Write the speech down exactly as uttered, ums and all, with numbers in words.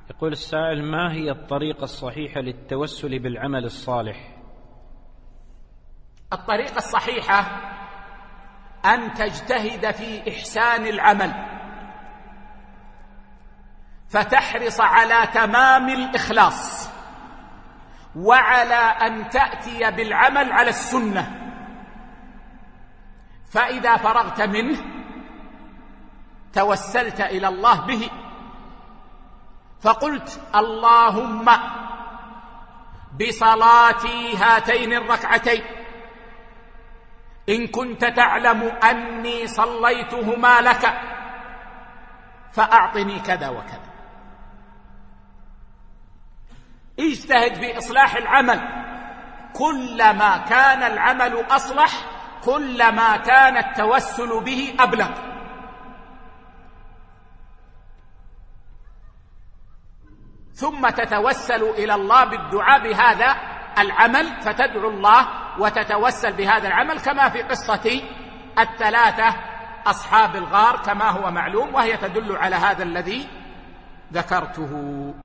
يقول السائل: ما هي الطريقة الصحيحة للتوسل بالعمل الصالح؟ الطريقة الصحيحة أن تجتهد في إحسان العمل، فتحرص على تمام الإخلاص، وعلى أن تأتي بالعمل على السنة. فإذا فرغت منه توسلت إلى الله به، فقلت: اللهم بصلاتي هاتين الركعتين إن كنت تعلم أني صليتهما لك فأعطني كذا وكذا. اجتهد في إصلاح العمل، كلما كان العمل أصلح كلما كان التوسل به أبلغ. ثم تتوسل إلى الله بالدعاء بهذا العمل، فتدعو الله وتتوسل بهذا العمل، كما في قصة الثلاثة أصحاب الغار كما هو معلوم، وهي تدل على هذا الذي ذكرته.